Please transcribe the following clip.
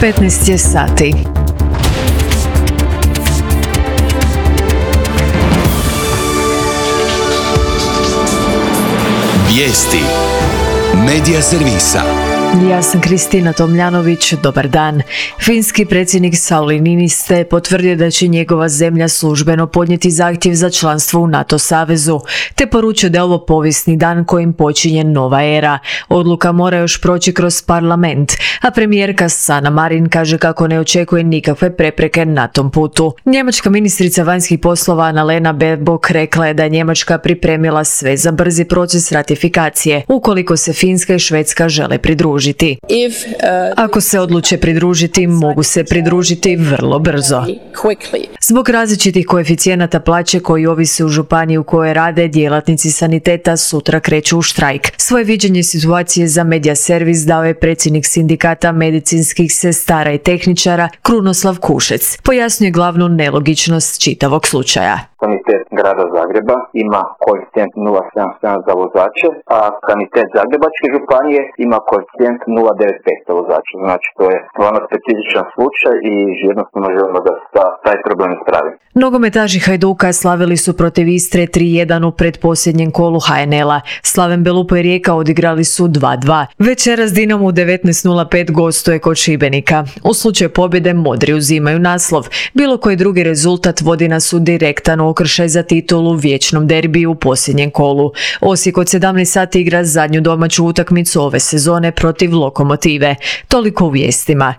15 je sati. Vijesti Medija servisa. Ja sam Kristina Tomljanović, dobar dan. Finski predsjednik Sauli Niinistö potvrdio da će njegova zemlja službeno podnijeti zahtjev za članstvo u NATO savezu, te poručio da je ovo povijesni dan kojim počinje nova era. Odluka mora još proći kroz parlament, a premijerka Sanna Marin kaže kako ne očekuje nikakve prepreke na tom putu. Njemačka ministrica vanjskih poslova Annalena Baerbock rekla je da je Njemačka pripremila sve za brzi proces ratifikacije, ukoliko se Finska i Švedska žele pridružiti. Ako se odluče pridružiti, mogu se pridružiti vrlo brzo. Zbog različitih koeficijenata plaće koji ovise u županiji u kojoj rade, djelatnici saniteta sutra kreću u štrajk. Svoje viđenje situacije za Medija servis dao je predsjednik sindikata medicinskih sestara i tehničara Krunoslav Kušec. Pojasnio je glavnu nelogičnost čitavog slučaja. Sanitet grada Zagreba ima koeficijent 0,77 za vozače, a sanitet Zagrebačke županije ima koeficijent 0,95 za vozače. Znači to je stvarno specifičan slučaj i jednostavno želimo da se taj problem ispravi. Nogometaši Hajduka slavili su protiv Istre 3-1 u predposljednjem kolu HNL-a. Slaven Belupo i Rijeka odigrali su 2-2. Večeras Dinamo u 19:05 gostuje kod Šibenika. U slučaju pobjede modri uzimaju naslov. Bilo koji drugi rezultat vodi nas u direktan okršaj za titulu u vječnom derbiju u posljednjem kolu. Osijek od 17 sati igra zadnju domaću utakmicu ove sezone protiv Lokomotive. Toliko u vijestima.